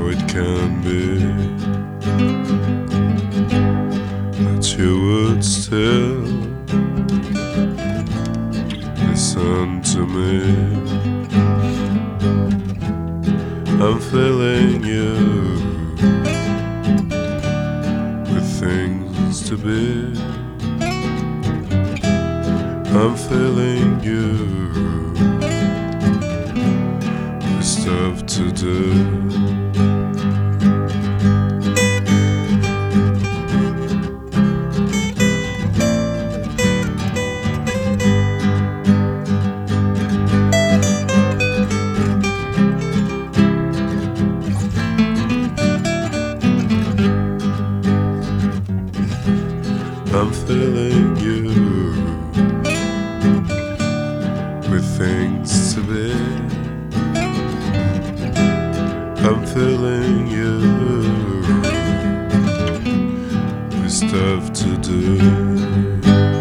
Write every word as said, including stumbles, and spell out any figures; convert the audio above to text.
how it can be that you would still listen to me. I'm feeling you with things to be. I'm feeling you with stuff to do. I'm feeling you with things to be. I'm feeling you with stuff to do.